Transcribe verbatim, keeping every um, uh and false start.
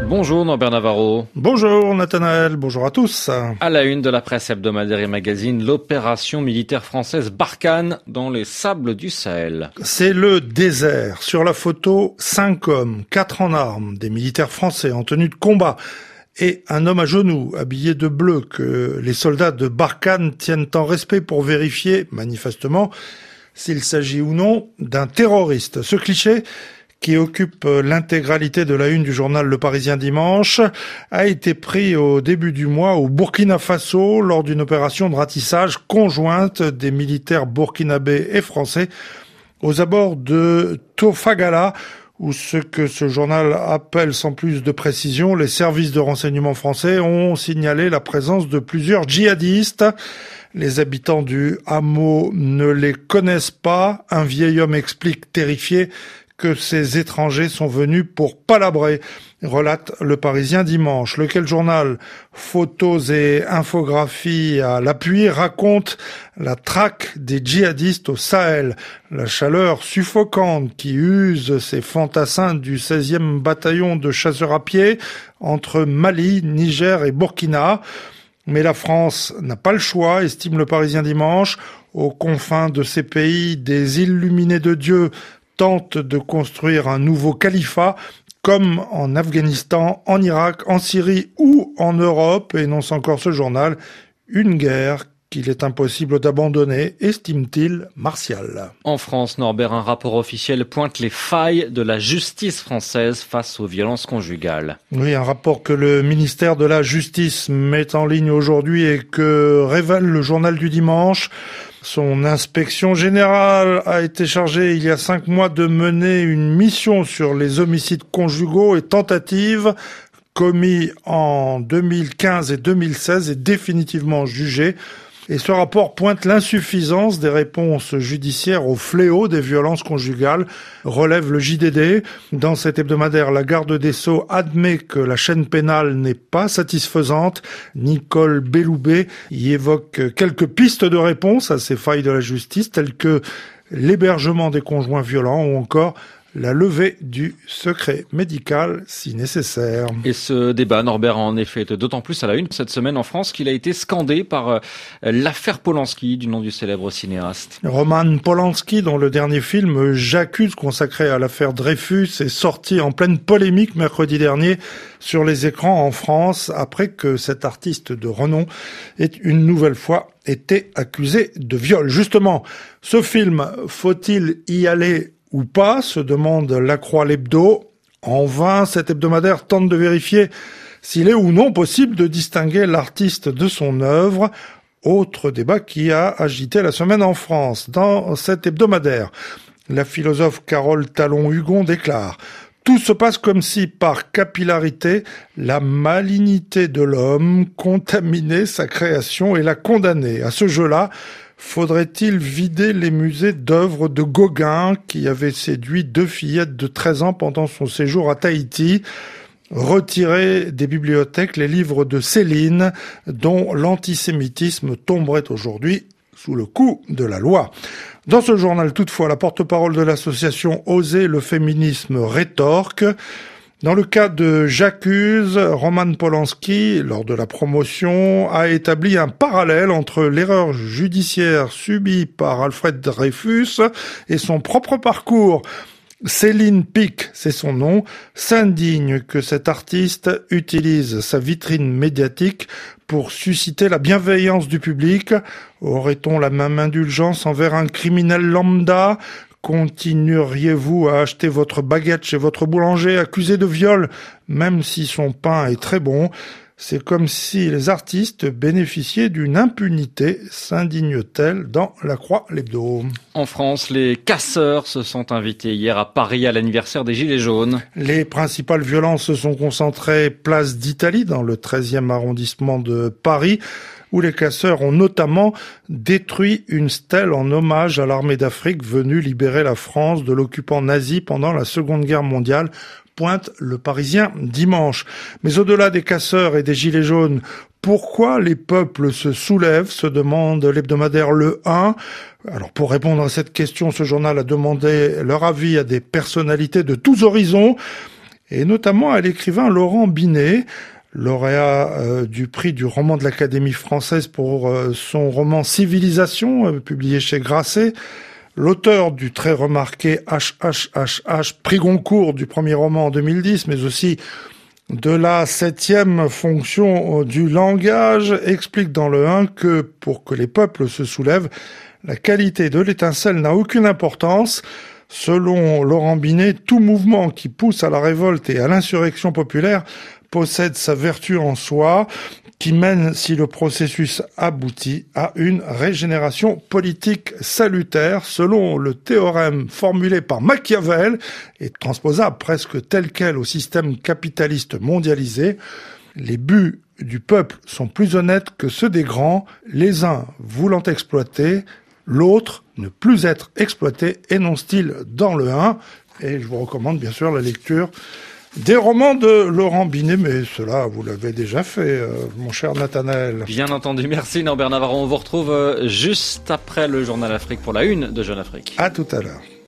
Bonjour Norbert Navarro. Bonjour Nathanaël, bonjour à tous. À la une de la presse hebdomadaire et magazine, l'opération militaire française Barkhane dans les sables du Sahel. C'est le désert. Sur la photo, cinq hommes, quatre en armes, des militaires français en tenue de combat et un homme à genoux, habillé de bleu, que les soldats de Barkhane tiennent en respect pour vérifier, manifestement, s'il s'agit ou non d'un terroriste. Ce cliché, qui occupe l'intégralité de la une du journal Le Parisien dimanche, a été pris au début du mois au Burkina Faso lors d'une opération de ratissage conjointe des militaires burkinabés et français aux abords de Tofagala, où ce que ce journal appelle sans plus de précision, les services de renseignement français ont signalé la présence de plusieurs djihadistes. Les habitants du hameau ne les connaissent pas. Un vieil homme explique terrifié que ces étrangers sont venus pour palabrer, relate Le Parisien dimanche, lequel journal, photos et infographies à l'appui, raconte la traque des djihadistes au Sahel, la chaleur suffocante qui use ces fantassins du seizième bataillon de chasseurs à pied entre Mali, Niger et Burkina. Mais la France n'a pas le choix, estime Le Parisien dimanche. Aux confins de ces pays, des illuminés de Dieu tentent de construire un nouveau califat, comme en Afghanistan, en Irak, en Syrie ou en Europe, énonce encore ce journal, une guerre qu'il est impossible d'abandonner, estime-t-il Martial. En France, Norbert, un rapport officiel pointe les failles de la justice française face aux violences conjugales. Oui, un rapport que le ministère de la Justice met en ligne aujourd'hui et que révèle le journal du dimanche. Son inspection générale a été chargée il y a cinq mois de mener une mission sur les homicides conjugaux et tentatives commis en deux mille quinze et deux mille seize et définitivement jugés. Et ce rapport pointe l'insuffisance des réponses judiciaires au fléau des violences conjugales, relève le J D D. Dans cet hebdomadaire, la garde des Sceaux admet que la chaîne pénale n'est pas satisfaisante. Nicole Belloubet y évoque quelques pistes de réponse à ces failles de la justice, telles que l'hébergement des conjoints violents ou encore la levée du secret médical si nécessaire. Et ce débat, Norbert, en effet, est d'autant plus à la une cette semaine en France qu'il a été scandé par euh, l'affaire Polanski, du nom du célèbre cinéaste. Roman Polanski, dont le dernier film J'accuse, consacré à l'affaire Dreyfus, est sorti en pleine polémique mercredi dernier sur les écrans en France, après que cet artiste de renom ait une nouvelle fois été accusé de viol. Justement, ce film, faut-il y aller ou pas, se demande La Croix l'Hebdo. En vain, cet hebdomadaire tente de vérifier s'il est ou non possible de distinguer l'artiste de son œuvre. Autre débat qui a agité la semaine en France. Dans cet hebdomadaire, la philosophe Carole Talon-Hugon déclare « Tout se passe comme si, par capillarité, la malignité de l'homme contaminait sa création et la condamnait. À ce jeu-là, faudrait-il vider les musées d'œuvres de Gauguin, qui avait séduit deux fillettes de treize ans pendant son séjour à Tahiti, retirer des bibliothèques les livres de Céline, dont l'antisémitisme tomberait aujourd'hui sous le coup de la loi. Dans ce journal, toutefois, la porte-parole de l'association Oser le féminisme rétorque. Dans le cas de J'accuse, Roman Polanski, lors de la promotion, a établi un parallèle entre l'erreur judiciaire subie par Alfred Dreyfus et son propre parcours. Céline Pic, c'est son nom, s'indigne que cet artiste utilise sa vitrine médiatique pour susciter la bienveillance du public. Aurait-on la même indulgence envers un criminel lambda ? Continueriez-vous à acheter votre baguette chez votre boulanger accusé de viol, même si son pain est très bon ? C'est comme si les artistes bénéficiaient d'une impunité, s'indigne-t-elle dans La Croix l'Hebdo. En France, les casseurs se sont invités hier à Paris à l'anniversaire des Gilets jaunes. Les principales violences se sont concentrées place d'Italie, dans le treizième arrondissement de Paris, où les casseurs ont notamment détruit une stèle en hommage à l'armée d'Afrique venue libérer la France de l'occupant nazi pendant la Seconde Guerre mondiale, pointe Le Parisien dimanche. Mais au-delà des casseurs et des gilets jaunes, pourquoi les peuples se soulèvent, se demande l'hebdomadaire Le un. Alors pour répondre à cette question, ce journal a demandé leur avis à des personnalités de tous horizons. et notamment à l'écrivain Laurent Binet, lauréat euh, du prix du roman de l'Académie française pour euh, son roman Civilisation, euh, publié chez Grasset. L'auteur du très remarqué H H H H, prix Goncourt du premier roman en deux mille dix, mais aussi de la septième fonction du langage, explique dans le un que pour que les peuples se soulèvent, la qualité de l'étincelle n'a aucune importance. Selon Laurent Binet, tout mouvement qui pousse à la révolte et à l'insurrection populaire possède sa vertu en soi, qui mène, si le processus aboutit, à une régénération politique salutaire, selon le théorème formulé par Machiavel et transposable presque tel quel au système capitaliste mondialisé. Les buts du peuple sont plus honnêtes que ceux des grands, les uns voulant exploiter, l'autre ne plus être exploité, énonce-t-il dans le un. Et je vous recommande bien sûr la lecture des romans de Laurent Binet, mais cela, vous l'avez déjà fait, euh, mon cher Nathanaël. Bien entendu, merci Norbert Navarro. On vous retrouve juste après le Journal Afrique pour la une de Jeune Afrique. À tout à l'heure.